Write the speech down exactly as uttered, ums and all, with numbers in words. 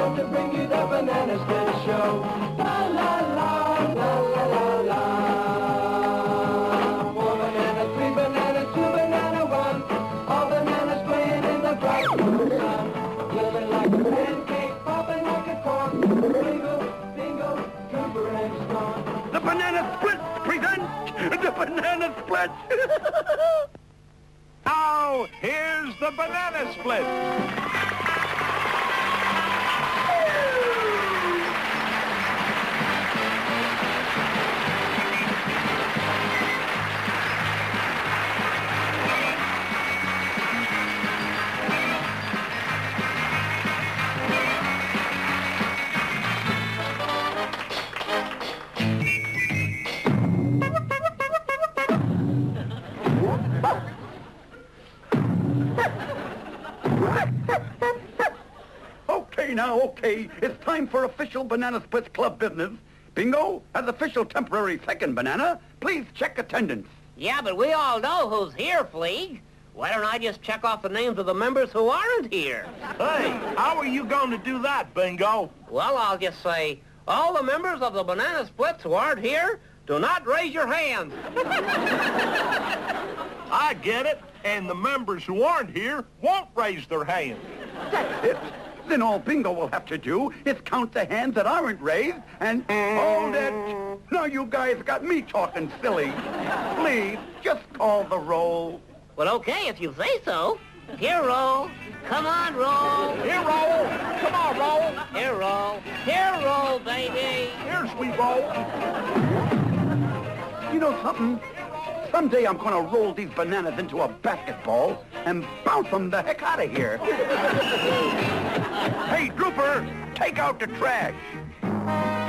proud to bring you the Banana Split Show. La la la, la la la la. Four bananas, three bananas, two banana, one. All bananas playing in the bright sun. Living like a pancake, popping like a cork. Bingo, bingo, Cooper and Strong. The Banana Split present the Banana Split. Now, here's the Banana Split. Okay, now, okay. It's time for official Banana Splits Club business. Bingo, as official temporary second banana, please check attendance. Yeah, but we all know who's here, Fleeg. Why don't I just check off the names of the members who aren't here? Hey, how are you going to do that, Bingo? Well, I'll just say, all the members of the Banana Splits who aren't here, do not raise your hands. I get it. And the members who aren't here won't raise their hands. That's it. Then all Bingo will have to do is count the hands that aren't raised and hold it. Now you guys got me talking silly. Please, just call the roll. Well, okay, if you say so. Here, roll. Come on, roll. Here, roll. Come on, roll. Here, roll. Here, roll, baby. Here's we roll. You know something? Someday I'm going to roll these bananas into a basketball and bounce them the heck out of here. Hey, Drooper, take out the trash.